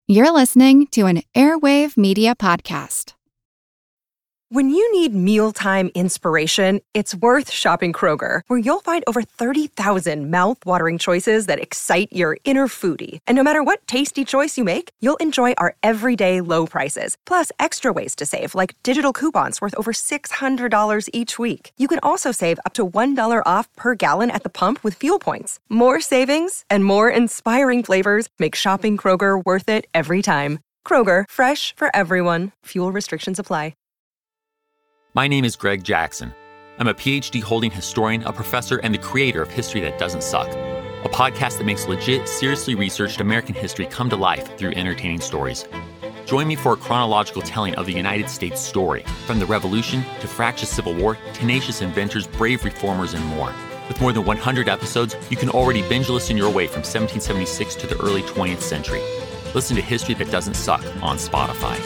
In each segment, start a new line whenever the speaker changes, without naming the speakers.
You're listening to an Airwave Media Podcast.
When you need mealtime inspiration, it's worth shopping Kroger, where you'll find over 30,000 mouth-watering choices that excite your inner foodie. And no matter what tasty choice you make, you'll enjoy our everyday low prices, plus extra ways to save, like digital coupons worth over $600 each week. You can also save up to $1 off per gallon at the pump with fuel points. More savings and more inspiring flavors make shopping Kroger worth it every time. Kroger, fresh for everyone. Fuel restrictions apply.
My name is Greg Jackson. I'm a PhD-holding historian, a professor, and the creator of History That Doesn't Suck, a podcast that makes legit, seriously researched American history come to life through entertaining stories. Join me for a chronological telling of the United States story, from the Revolution to fractious Civil War, tenacious inventors, brave reformers, and more. With more than 100 episodes, you can already binge listen your way from 1776 to the early 20th century. Listen to History That Doesn't Suck on Spotify.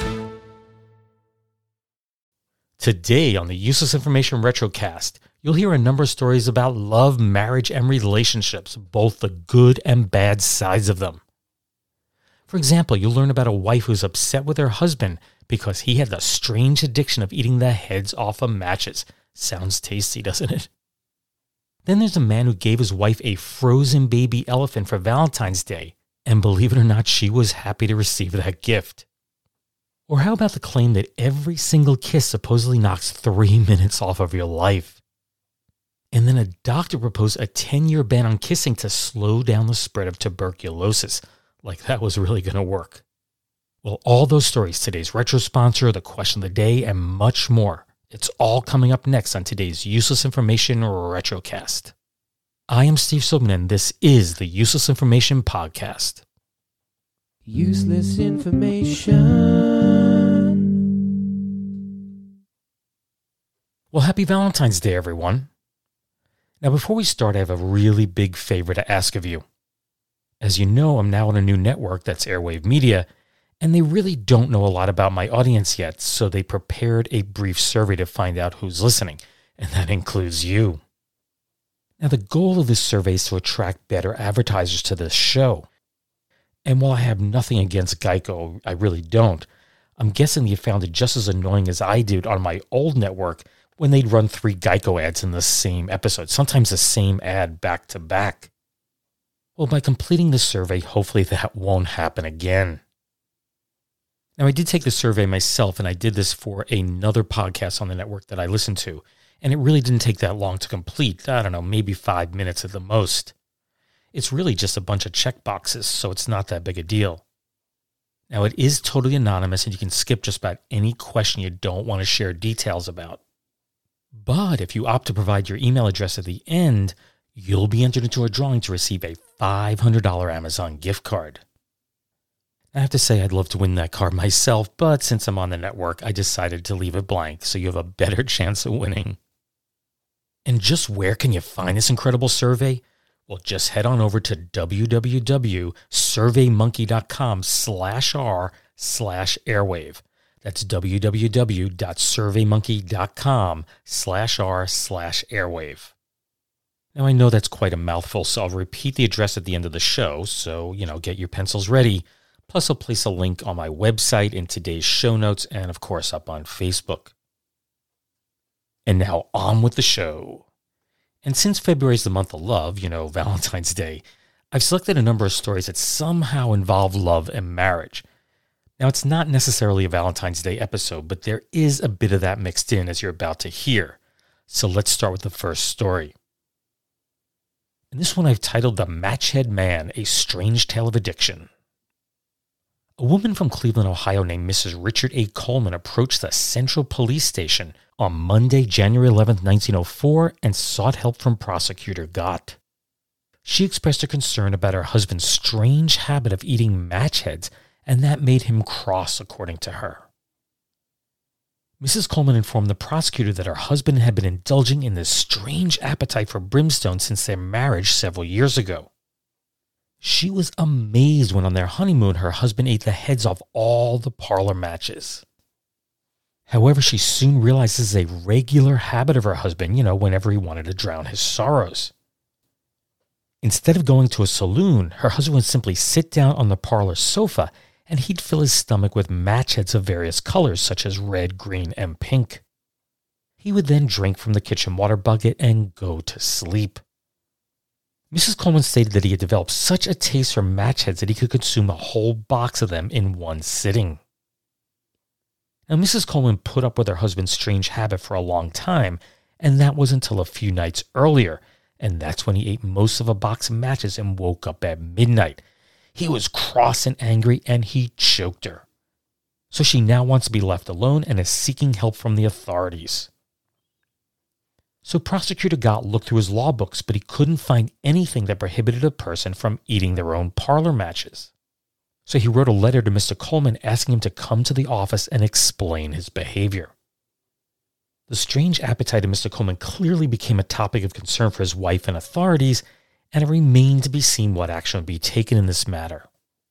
Today on the Useless Information Retrocast, you'll hear a number of stories about love, marriage, and relationships, both the good and bad sides of them. For example, you'll learn about a wife who's upset with her husband because he had the strange addiction of eating the heads off of matches. Sounds tasty, doesn't it? Then there's a man who gave his wife a frozen baby elephant for Valentine's Day, and believe it or not, she was happy to receive that gift. Or how about the claim that every single kiss supposedly knocks 3 minutes off of your life? And then a doctor proposed a 10-year ban on kissing to slow down the spread of tuberculosis. Like that was really going to work. Well, all those stories, today's retro sponsor, the question of the day, and much more. It's all coming up next on today's Useless Information Retrocast. I am Steve Silverman, and this is the Useless Information Podcast.
Useless information.
Well, happy Valentine's Day, everyone. Now, before we start, I have a really big favor to ask of you. As you know, I'm now on a new network that's Airwave Media, and they really don't know a lot about my audience yet, so they prepared a brief survey to find out who's listening, and that includes you. Now, the goal of this survey is to attract better advertisers to this show. And while I have nothing against Geico, I really don't, I'm guessing you found it just as annoying as I did on my old network when they'd run 3 Geico ads in the same episode, sometimes the same ad back to back. Well, by completing the survey, hopefully that won't happen again. Now, I did take the survey myself, and I did this for another podcast on the network that I listened to, and it really didn't take that long to complete. I don't know, maybe 5 minutes at the most. It's really just a bunch of check boxes, so it's not that big a deal. Now, it is totally anonymous, and you can skip just about any question you don't want to share details about. But if you opt to provide your email address at the end, you'll be entered into a drawing to receive a $500 Amazon gift card. I have to say I'd love to win that card myself, but since I'm on the network, I decided to leave it blank so you have a better chance of winning. And just where can you find this incredible survey? Well, just head on over to www.surveymonkey.com/r/airwave. That's www.surveymonkey.com/r/airwave. Now, I know that's quite a mouthful, so I'll repeat the address at the end of the show, so, get your pencils ready. Plus, I'll place a link on my website in today's show notes and, of course, up on Facebook. And now, on with the show. And since February is the month of love, Valentine's Day, I've selected a number of stories that somehow involve love and marriage. Now, it's not necessarily a Valentine's Day episode, but there is a bit of that mixed in, as you're about to hear. So let's start with the first story. And this one I've titled The Matchhead Man, A Strange Tale of Addiction. A woman from Cleveland, Ohio named Mrs. Richard A. Coleman approached the Central Police Station on Monday, January 11, 1904, and sought help from Prosecutor Gott. She expressed her concern about her husband's strange habit of eating match heads, and that made him cross, according to her. Mrs. Coleman informed the prosecutor that her husband had been indulging in this strange appetite for brimstone since their marriage several years ago. She was amazed when on their honeymoon her husband ate the heads off all the parlor matches. However, she soon realized this is a regular habit of her husband, whenever he wanted to drown his sorrows. Instead of going to a saloon, her husband would simply sit down on the parlor sofa and he'd fill his stomach with match heads of various colors such as red, green, and pink. He would then drink from the kitchen water bucket and go to sleep. Mrs. Coleman stated that he had developed such a taste for match heads that he could consume a whole box of them in one sitting. Now, Mrs. Coleman put up with her husband's strange habit for a long time, and that was until a few nights earlier, and that's when he ate most of a box of matches and woke up at midnight. He was cross and angry, and he choked her. So she now wants to be left alone and is seeking help from the authorities. So Prosecutor Gott looked through his law books, but he couldn't find anything that prohibited a person from eating their own parlor matches. So he wrote a letter to Mr. Coleman asking him to come to the office and explain his behavior. The strange appetite of Mr. Coleman clearly became a topic of concern for his wife and authorities, and it remained to be seen what action would be taken in this matter.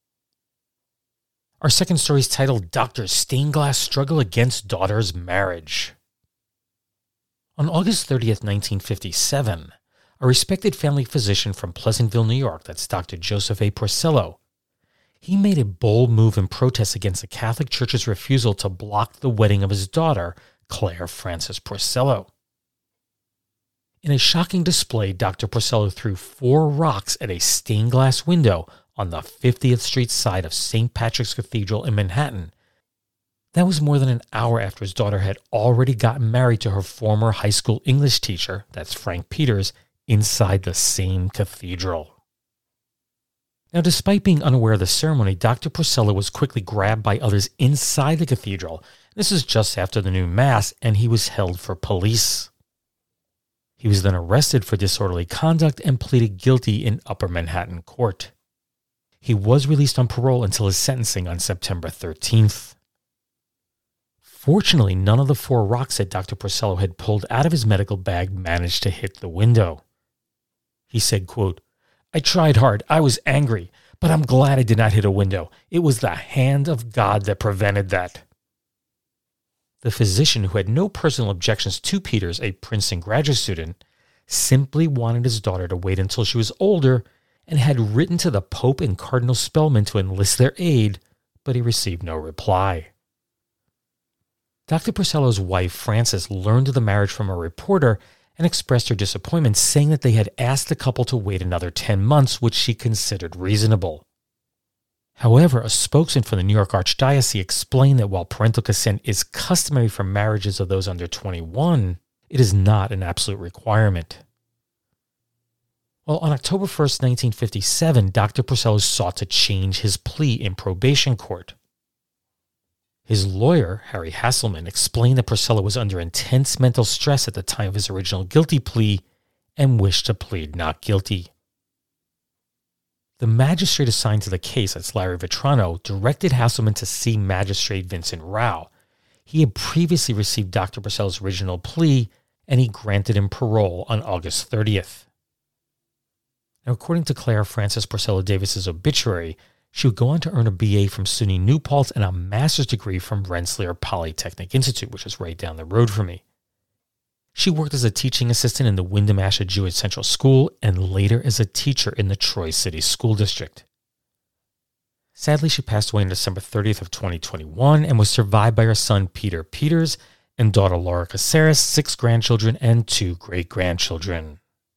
Our second story is titled, Dr. Stainglass Struggle Against Daughter's Marriage. On August 30th, 1957, a respected family physician from Pleasantville, New York, that's Dr. Joseph A. Porcello, he made a bold move in protest against the Catholic Church's refusal to block the wedding of his daughter, Claire Frances Porcello. In a shocking display, Dr. Porcello threw 4 rocks at a stained glass window on the 50th Street side of St. Patrick's Cathedral in Manhattan. That was more than an hour after his daughter had already gotten married to her former high school English teacher, that's Frank Peters, inside the same cathedral. Now, despite being unaware of the ceremony, Dr. Porcello was quickly grabbed by others inside the cathedral. This is just after the new Mass, and he was held for police. He was then arrested for disorderly conduct and pleaded guilty in Upper Manhattan Court. He was released on parole until his sentencing on September 13th. Fortunately, none of the 4 rocks that Dr. Porcello had pulled out of his medical bag managed to hit the window. He said, quote, "I tried hard. I was angry, but I'm glad I did not hit a window. It was the hand of God that prevented that." The physician, who had no personal objections to Peters, a Princeton graduate student, simply wanted his daughter to wait until she was older and had written to the Pope and Cardinal Spellman to enlist their aid, but he received no reply. Dr. Porcello's wife, Frances, learned of the marriage from a reporter and expressed her disappointment, saying that they had asked the couple to wait another 10 months, which she considered reasonable. However, a spokesman for the New York Archdiocese explained that while parental consent is customary for marriages of those under 21, it is not an absolute requirement. Well, on October 1st, 1957, Dr. Porcello sought to change his plea in probation court. His lawyer, Harry Hasselman, explained that Porcello was under intense mental stress at the time of his original guilty plea and wished to plead not guilty. The magistrate assigned to the case, that's Larry Vetrano, directed Hasselman to see Magistrate Vincent Rao. He had previously received Dr. Porcello's original plea, and he granted him parole on August 30th. Now, according to Claire Frances Porcello Davis's obituary, she would go on to earn a BA from SUNY New Paltz and a master's degree from Rensselaer Polytechnic Institute, which is right down the road from me. She worked as a teaching assistant in the Wyndham Asher Jewish Central School and later as a teacher in the Troy City School District. Sadly, she passed away on December 30th of 2021 and was survived by her son Peter Peters and daughter Laura Caceres, 6 grandchildren and 2 great-grandchildren.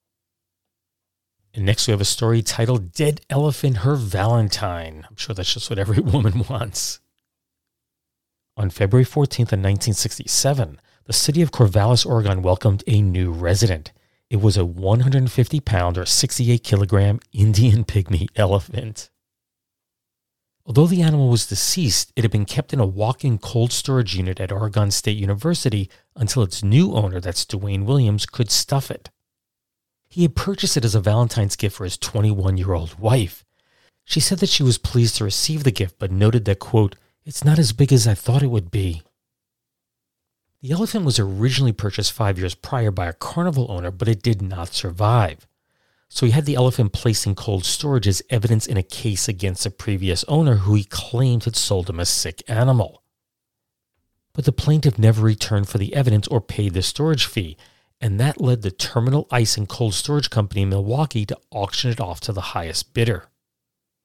And next we have a story titled Dead Elephant Her Valentine. I'm sure that's just what every woman wants. On February 14th of 1967, the city of Corvallis, Oregon welcomed a new resident. It was a 150-pound or 68-kilogram Indian pygmy elephant. Although the animal was deceased, it had been kept in a walk-in cold storage unit at Oregon State University until its new owner, that's Dwayne Williams, could stuff it. He had purchased it as a Valentine's gift for his 21-year-old wife. She said that she was pleased to receive the gift, but noted that, quote, "It's not as big as I thought it would be." The elephant was originally purchased 5 years prior by a carnival owner, but it did not survive. So he had the elephant placed in cold storage as evidence in a case against a previous owner who he claimed had sold him a sick animal. But the plaintiff never returned for the evidence or paid the storage fee, and that led the Terminal Ice and Cold Storage Company in Milwaukee to auction it off to the highest bidder.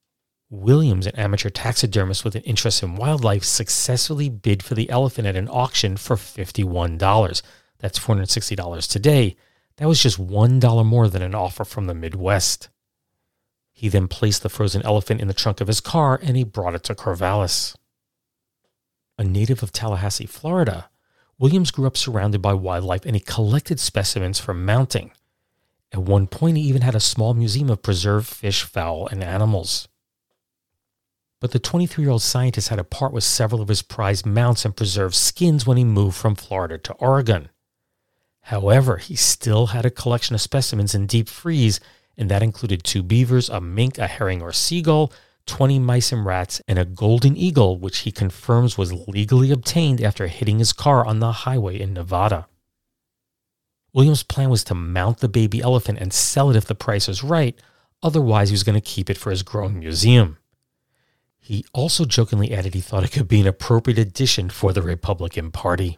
Williams, an amateur taxidermist with an interest in wildlife, successfully bid for the elephant at an auction for $51. That's $460 today. That was just $1 more than an offer from the Midwest. He then placed the frozen elephant in the trunk of his car and he brought it to Corvallis. A native of Tallahassee, Florida, Williams grew up surrounded by wildlife and he collected specimens for mounting. At one point, he even had a small museum of preserved fish, fowl, and animals. But the 23-year-old scientist had a part with several of his prized mounts and preserved skins when he moved from Florida to Oregon. However, he still had a collection of specimens in deep freeze, and that included 2 beavers, a mink, a herring or seagull, 20 mice and rats, and a golden eagle, which he confirms was legally obtained after hitting his car on the highway in Nevada. Williams' plan was to mount the baby elephant and sell it if the price was right, otherwise he was going to keep it for his growing museum. He also jokingly added he thought it could be an appropriate addition for the Republican Party.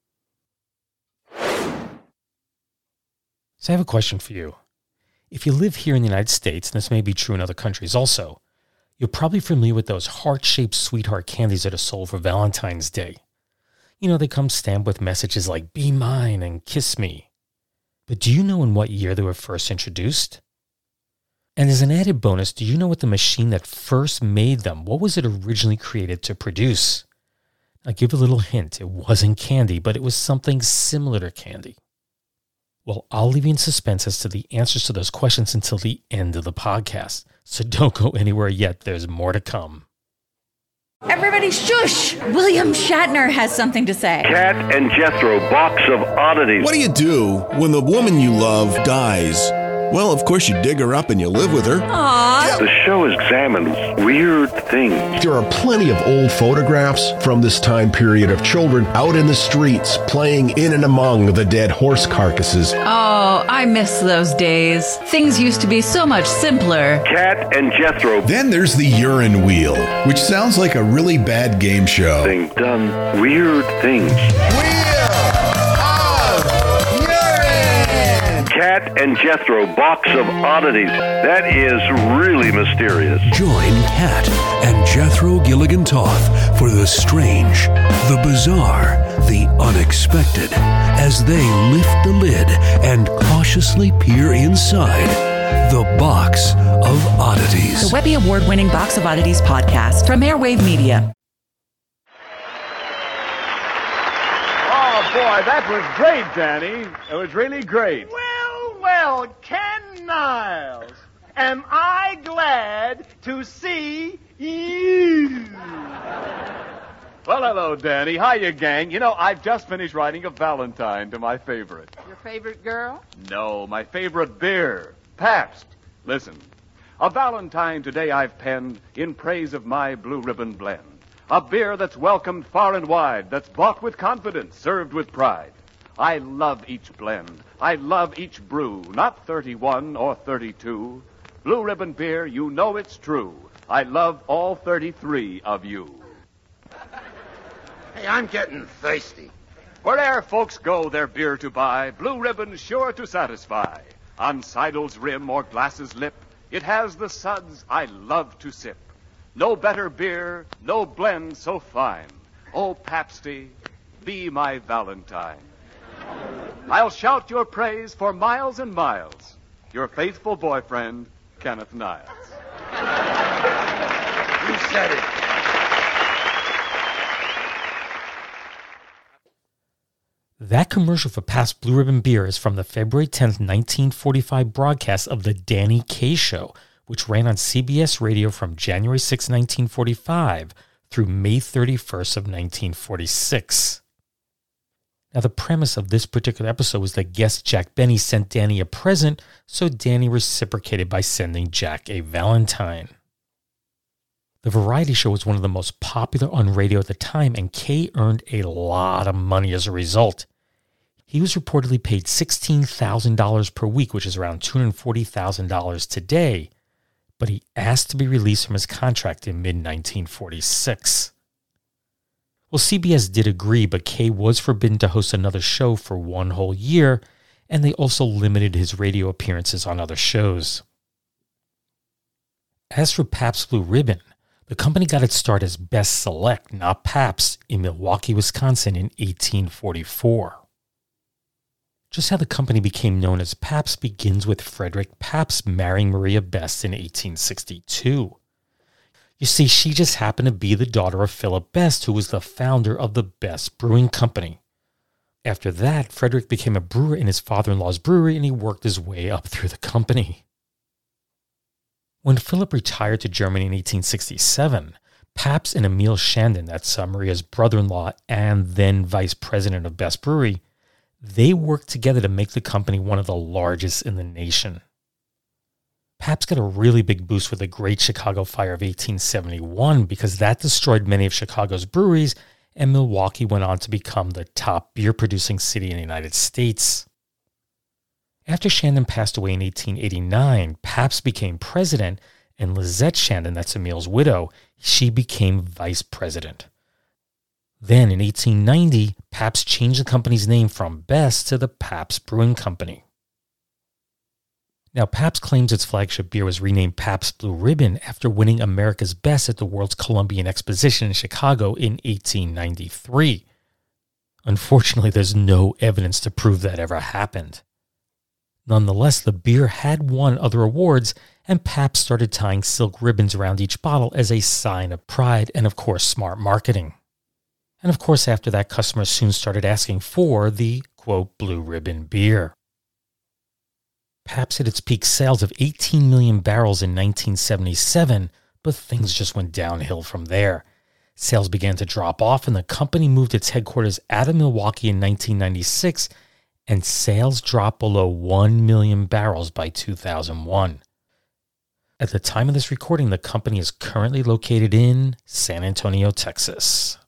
So I have a question for you. If you live here in the United States, and this may be true in other countries also, you're probably familiar with those heart-shaped sweetheart candies that are sold for Valentine's Day. You know, they come stamped with messages like, "Be mine" and "Kiss me." But do you know in what year they were first introduced? And as an added bonus, do you know what the machine that first made them, what was it originally created to produce? I'll give a little hint. It wasn't candy, but it was something similar to candy. Well, I'll leave you in suspense as to the answers to those questions until the end of the podcast. So don't go anywhere yet. There's more to come.
Everybody shush! William Shatner has something to say.
Cat and Jethro, box of oddities.
What do you do when the woman you love dies? Well, of course you dig her up and you live with her.
Aww.
The show examines weird things.
There are plenty of old photographs from this time period of children out in the streets playing in and among the dead horse carcasses.
Oh, I miss those days. Things used to be so much simpler.
Cat and Jethro.
Then there's the urine wheel, which sounds like a really bad game show.
Thing done weird things. Cat and Jethro, box of oddities. That is really mysterious.
Join Cat and Jethro Gilligan Toth for the strange, the bizarre, the unexpected, as they lift the lid and cautiously peer inside the Box of Oddities.
The Webby Award-winning Box of Oddities podcast from Airwave Media.
Oh, boy, that was great, Danny. It was really great.
Well, Ken Niles, am I glad to see you.
Well, hello, Danny. Hiya, gang. You know, I've just finished writing a Valentine to my favorite.
Your favorite girl?
No, my favorite beer, Pabst. Listen, a Valentine today I've penned in praise of my Blue Ribbon Blend. A beer that's welcomed far and wide, that's bought with confidence, served with pride. I love each blend. I love each brew, not 31 or 32. Blue Ribbon beer, you know it's true. I love all 33 of you.
Hey, I'm getting thirsty.
Where'er folks go their beer to buy, Blue Ribbon's sure to satisfy. On Seidel's rim or glass's lip, it has the suds I love to sip. No better beer, no blend so fine. Oh, Pabsty, be my Valentine. I'll shout your praise for miles and miles. Your faithful boyfriend, Kenneth Niles.
You said it.
That commercial for Pabst Blue Ribbon beer is from the February 10th, 1945 broadcast of The Danny Kaye Show, which ran on CBS Radio from January 6, 1945 through May 31st of 1946. Now, the premise of this particular episode was that guest Jack Benny sent Danny a present, so Danny reciprocated by sending Jack a Valentine. The variety show was one of the most popular on radio at the time, and Kaye earned a lot of money as a result. He was reportedly paid $16,000 per week, which is around $240,000 today, but he asked to be released from his contract in mid-1946. Well, CBS did agree, but Kaye was forbidden to host another show for one whole year, and they also limited his radio appearances on other shows. As for Pabst Blue Ribbon, the company got its start as Best Select, not Pabst, in Milwaukee, Wisconsin in 1844. Just how the company became known as Pabst begins with Frederick Pabst marrying Maria Best in 1862. You see, she just happened to be the daughter of Philip Best, who was the founder of the Best Brewing Company. After that, Frederick became a brewer in his father-in-law's brewery, and he worked his way up through the company. When Philip retired to Germany in 1867, Pabst and Emil Shandon, that's Maria's brother-in-law and then vice president of Best Brewery, they worked together to make the company one of the largest in the nation. Pabst got a really big boost with the Great Chicago Fire of 1871 because that destroyed many of Chicago's breweries, and Milwaukee went on to become the top beer-producing city in the United States. After Shandon passed away in 1889, Pabst became president, and Lizette Shandon, that's Emil's widow, she became vice president. Then in 1890, Pabst changed the company's name from Best to the Pabst Brewing Company. Now, Pabst claims its flagship beer was renamed Pabst Blue Ribbon after winning America's Best at the World's Columbian Exposition in Chicago in 1893. Unfortunately, there's no evidence to prove that ever happened. Nonetheless, the beer had won other awards, and Pabst started tying silk ribbons around each bottle as a sign of pride and, of course, smart marketing. And of course, after that, customers soon started asking for the, quote, Blue Ribbon beer. Pabst hit its peak sales of 18 million barrels in 1977, but things just went downhill from there. Sales began to drop off, and the company moved its headquarters out of Milwaukee in 1996, and sales dropped below 1 million barrels by 2001. At the time of this recording, the company is currently located in San Antonio, Texas.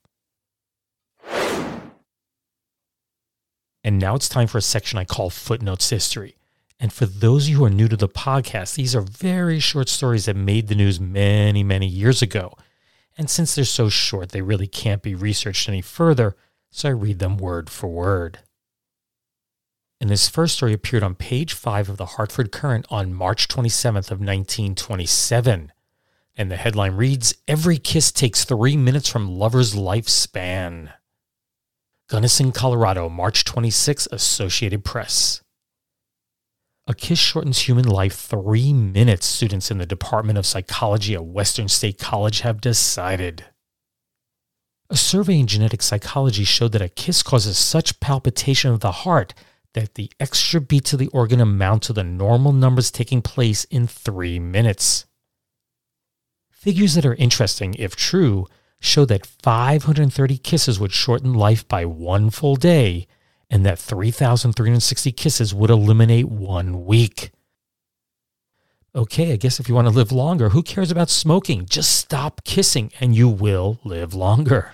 And now it's time for a section I call Footnotes History. And for those of you who are new to the podcast, these are very short stories that made the news many, many years ago. And since they're so short, they really can't be researched any further, so I read them word for word. And this first story appeared on page 5 of the Hartford Courant on March 27th of 1927. And the headline reads, "Every kiss takes 3 minutes from lover's lifespan." Gunnison, Colorado, March 26, Associated Press. A kiss shortens human life 3 minutes, students in the Department of Psychology at Western State College have decided. A survey in genetic psychology showed that a kiss causes such palpitation of the heart that the extra beats of the organ amount to the normal numbers taking place in 3 minutes. Figures that are interesting, if true, show that 530 kisses would shorten life by 1 full day, and that 3,360 kisses would eliminate 1 week. Okay, I guess if you want to live longer, who cares about smoking? Just stop kissing and you will live longer.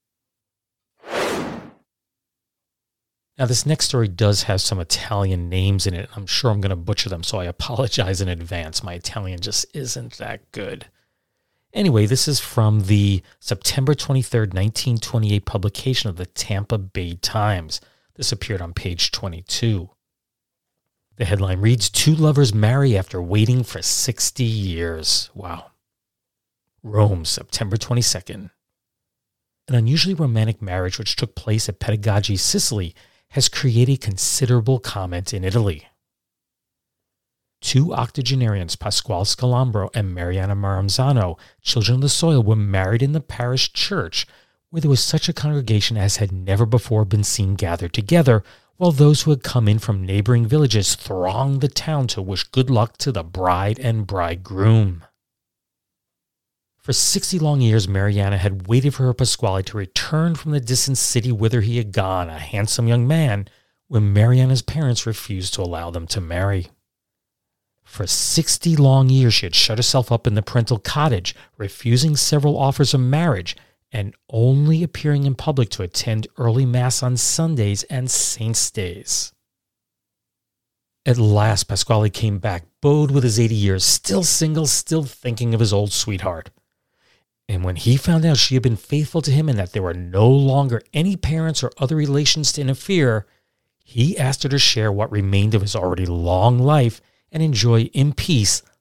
Now, this next story does have some Italian names in it. I'm sure I'm going to butcher them, so I apologize in advance. My Italian just isn't that good. Anyway, this is from the September 23rd, 1928 publication of the Tampa Bay Times. This appeared on page 22. The headline reads, "Two lovers marry after waiting for 60 years. Wow. Rome, September 22nd. An unusually romantic marriage which took place at Pedagogi, Sicily, has created considerable comment in Italy. Two octogenarians, Pasquale Scalambro and Mariana Maranzano, children of the soil, were married in the parish church, where there was such a congregation as had never before been seen gathered together, while those who had come in from neighboring villages thronged the town to wish good luck to the bride and bridegroom. For 60 long years, Mariana had waited for her Pasquale to return from the distant city whither he had gone, a handsome young man, when Mariana's parents refused to allow them to marry. For 60 long years, she had shut herself up in the parental cottage, refusing several offers of marriage, and only appearing in public to attend early Mass on Sundays and Saints' days. At last, Pasquale came back, bowed with his 80 years, still single, still thinking of his old sweetheart. And when he found out she had been faithful to him and that there were no longer any parents or other relations to interfere, he asked her to share what remained of his already long life and enjoy in peace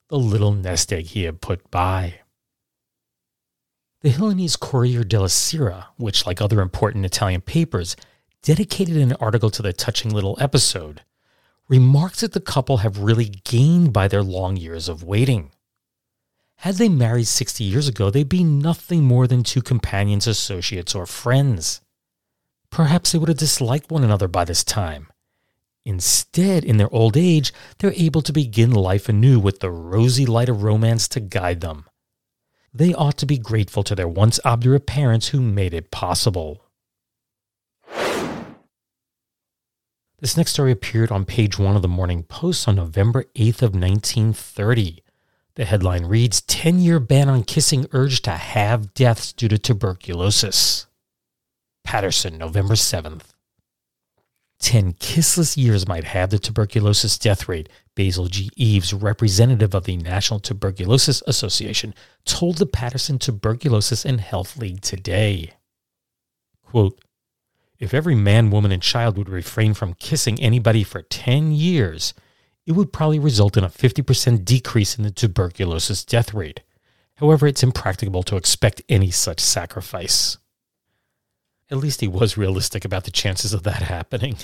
the little nest egg he had put by. The Milanese Corriere della Sera, which, like other important Italian papers, dedicated an article to the touching little episode, remarks that the couple have really gained by their long years of waiting. Had they married 60 years ago, they'd be nothing more than two companions, associates, or friends. Perhaps they would have disliked one another by this time. Instead, in their old age, they're able to begin life anew with the rosy light of romance to guide them. They ought to be grateful to their once obdurate parents who made it possible. This next story appeared on page 1 of the Morning Post on November 8th of 1930. The headline reads, 10-year ban on kissing urged to halve deaths due to tuberculosis. Patterson, November 7th. 10 kissless years might halve the tuberculosis death rate, Basil G. Eves, representative of the National Tuberculosis Association, told the Patterson Tuberculosis and Health League today. Quote, if every man, woman, and child would refrain from kissing anybody for 10 years, it would probably result in a 50% decrease in the tuberculosis death rate. However, it's impracticable to expect any such sacrifice. At least he was realistic about the chances of that happening.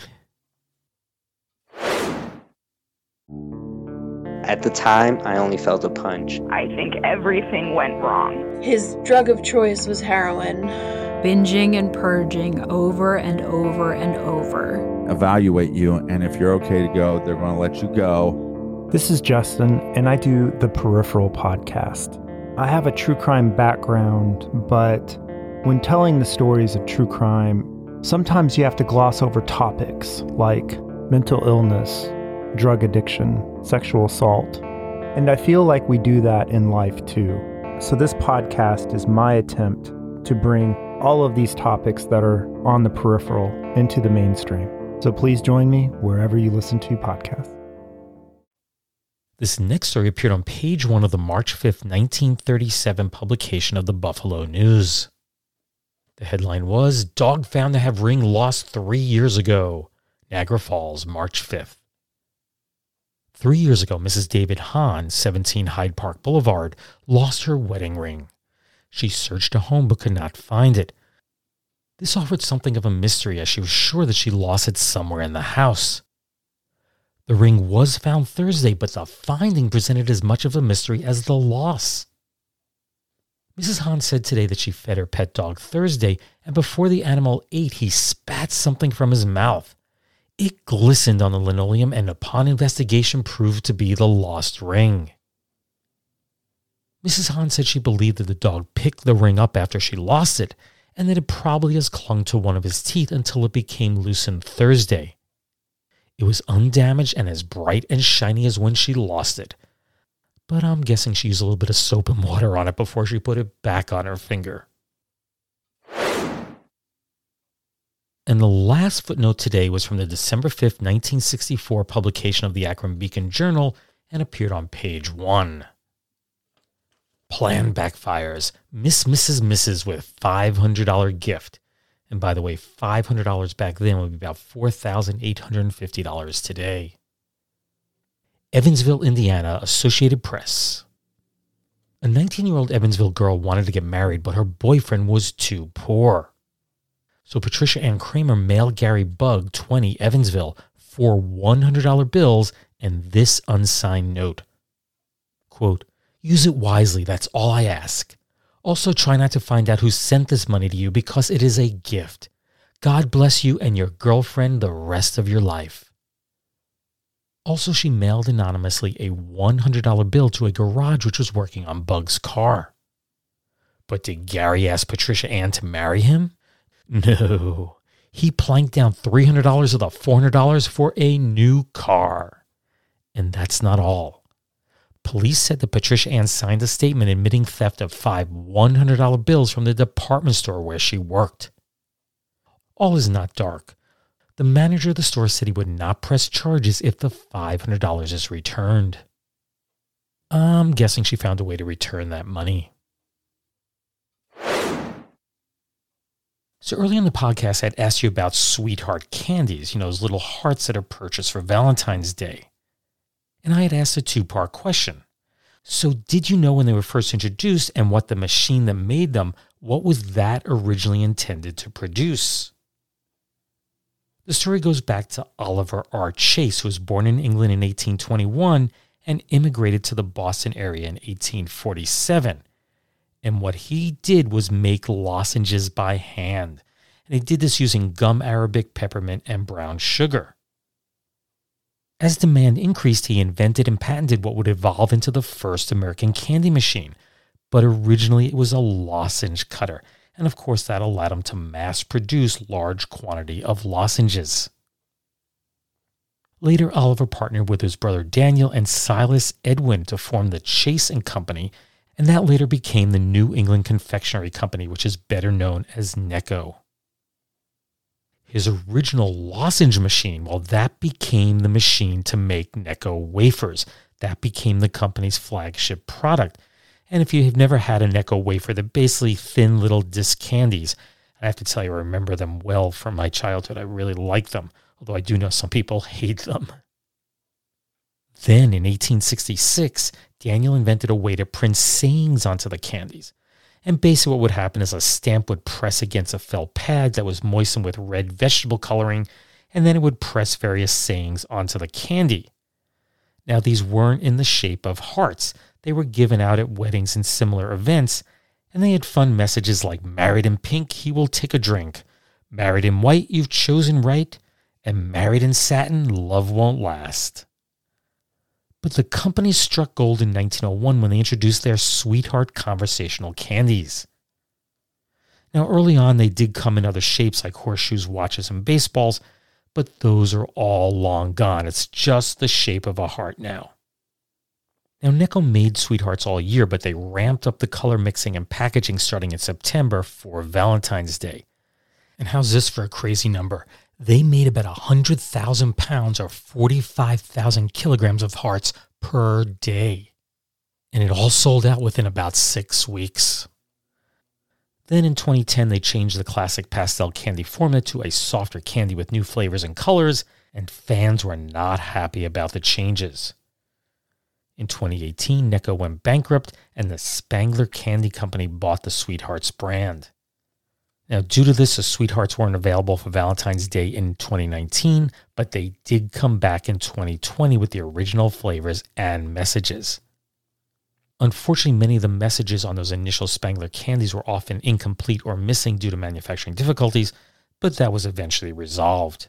At the time, I only felt a punch.
I think everything went wrong.
His drug of choice was heroin.
Binging and purging over and over and over.
Evaluate you, and if you're okay to go, they're going to let you go.
This is Justin, and I do the Peripheral podcast. I have a true crime background, but when telling the stories of true crime, sometimes you have to gloss over topics like mental illness, drug addiction, sexual assault, and I feel like we do that in life too. So this podcast is my attempt to bring all of these topics that are on the peripheral into the mainstream. So please join me wherever you listen to podcasts.
This next story appeared on page 1 of the March 5th, 1937 publication of the Buffalo News. The headline was, Dog Found to Have Ring Lost 3 years Ago. Niagara Falls, March 5th. 3 years ago, Mrs. David Hahn, 17 Hyde Park Boulevard, lost her wedding ring. She searched a home but could not find it. This offered something of a mystery as she was sure that she lost it somewhere in the house. The ring was found Thursday, but the finding presented as much of a mystery as the loss. Mrs. Hahn said today that she fed her pet dog Thursday, and before the animal ate, he spat something from his mouth. It glistened on the linoleum and upon investigation proved to be the lost ring. Mrs. Hahn said she believed that the dog picked the ring up after she lost it, and that it probably has clung to one of his teeth until it became loosened Thursday. It was undamaged and as bright and shiny as when she lost it, but I'm guessing she used a little bit of soap and water on it before she put it back on her finger. And the last footnote today was from the December 5th, 1964 publication of the Akron Beacon Journal and appeared on page 1. Plan backfires. Mrs. with $500 gift. And by the way, $500 back then would be about $4,850 today. Evansville, Indiana, Associated Press. A 19-year-old Evansville girl wanted to get married, but her boyfriend was too poor. So Patricia Ann Kramer mailed Gary Bug, 20, Evansville, 4 $100 bills and this unsigned note. Quote, use it wisely, that's all I ask. Also try not to find out who sent this money to you because it is a gift. God bless you and your girlfriend the rest of your life. Also, she mailed anonymously a $100 bill to a garage which was working on Bug's car. But did Gary ask Patricia Ann to marry him? No. He planked down $300 of the $400 for a new car. And that's not all. Police said that Patricia Ann signed a statement admitting theft of 5 $100 bills from the department store where she worked. All is not dark. The manager of the store said he would not press charges if the $500 is returned. I'm guessing she found a way to return that money. So early in the podcast, I'd asked you about sweetheart candies, those little hearts that are purchased for Valentine's Day. And I had asked a 2-part question. So did you know when they were first introduced and what the machine that made them, what was that originally intended to produce? The story goes back to Oliver R. Chase, who was born in England in 1821 and immigrated to the Boston area in 1847. And what he did was make lozenges by hand. And he did this using gum arabic, peppermint, and brown sugar. As demand increased, he invented and patented what would evolve into the first American candy machine. But originally it was a lozenge cutter. And of course that allowed him to mass produce large quantity of lozenges. Later, Oliver partnered with his brother Daniel and Silas Edwin to form the Chase & Company, and that later became the New England Confectionery Company, which is better known as Necco. His original lozenge machine, well, that became the machine to make Necco wafers. That became the company's flagship product. And if you've never had a Necco wafer, they're basically thin little disc candies. I have to tell you, I remember them well from my childhood. I really like them, although I do know some people hate them. Then in 1866, Daniel invented a way to print sayings onto the candies. And basically what would happen is a stamp would press against a felt pad that was moistened with red vegetable coloring, and then it would press various sayings onto the candy. Now these weren't in the shape of hearts. They were given out at weddings and similar events, and they had fun messages like, "Married in pink, he will take a drink. Married in white, you've chosen right. And married in satin, love won't last." But the company struck gold in 1901 when they introduced their Sweetheart conversational candies. Now early on they did come in other shapes like horseshoes, watches, and baseballs, but those are all long gone. It's just the shape of a heart now. Now Necco made Sweethearts all year, but they ramped up the color mixing and packaging starting in September for Valentine's Day. And how's this for a crazy number? They made about 100,000 pounds or 45,000 kilograms of hearts per day. And it all sold out within about 6 weeks. Then in 2010, they changed the classic pastel candy formula to a softer candy with new flavors and colors, and fans were not happy about the changes. In 2018, Necco went bankrupt, and the Spangler Candy Company bought the Sweethearts brand. Now, due to this, the Sweethearts weren't available for Valentine's Day in 2019, but they did come back in 2020 with the original flavors and messages. Unfortunately, many of the messages on those initial Spangler candies were often incomplete or missing due to manufacturing difficulties, but that was eventually resolved.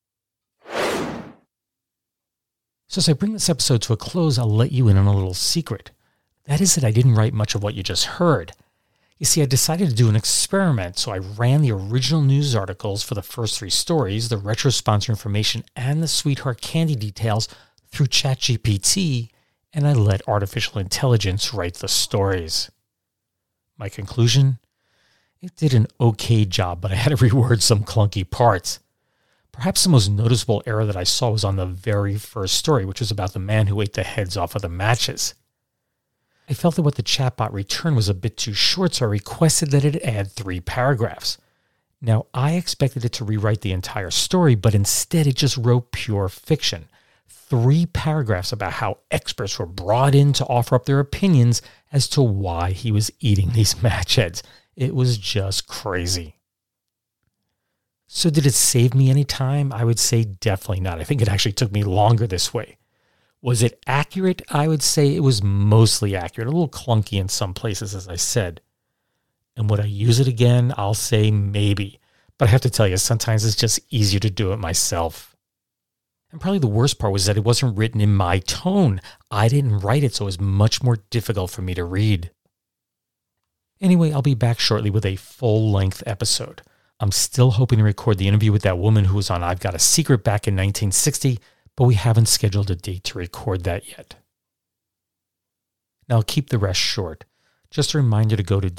So as I bring this episode to a close, I'll let you in on a little secret. That is that I didn't write much of what you just heard. You see, I decided to do an experiment, so I ran the original news articles for the first 3 stories, the retro sponsor information, and the Sweetheart candy details through ChatGPT, and I let artificial intelligence write the stories. My conclusion? It did an okay job, but I had to reword some clunky parts. Perhaps the most noticeable error that I saw was on the very first story, which was about the man who ate the heads off of the matches. I felt that what the chatbot returned was a bit too short, so I requested that it add 3 paragraphs. Now, I expected it to rewrite the entire story, but instead it just wrote pure fiction. 3 paragraphs about how experts were brought in to offer up their opinions as to why he was eating these match heads. It was just crazy. So did it save me any time? I would say definitely not. I think it actually took me longer this way. Was it accurate? I would say it was mostly accurate, a little clunky in some places, as I said. And would I use it again? I'll say maybe. But I have to tell you, sometimes it's just easier to do it myself. And probably the worst part was that it wasn't written in my tone. I didn't write it, so it was much more difficult for me to read. Anyway, I'll be back shortly with a full-length episode. I'm still hoping to record the interview with that woman who was on I've Got a Secret back in 1960, but we haven't scheduled a date to record that yet. Now I'll keep the rest short. Just a reminder to go to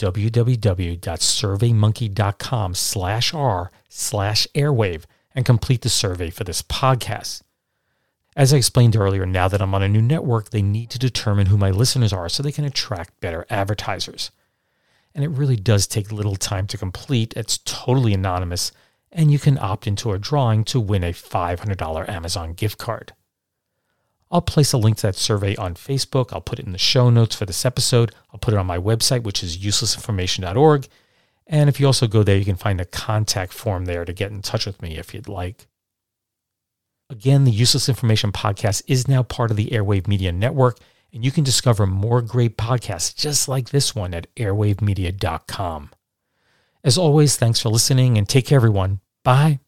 www.surveymonkey.com/r/airwave and complete the survey for this podcast. As I explained earlier, now that I'm on a new network, they need to determine who my listeners are so they can attract better advertisers. And it really does take little time to complete. It's totally anonymous, and you can opt into a drawing to win a $500 Amazon gift card. I'll place a link to that survey on Facebook. I'll put it in the show notes for this episode. I'll put it on my website, which is uselessinformation.org. And if you also go there, you can find a contact form there to get in touch with me if you'd like. Again, the Useless Information Podcast is now part of the Airwave Media Network, and you can discover more great podcasts just like this one at airwavemedia.com. As always, thanks for listening, and take care, everyone. Bye.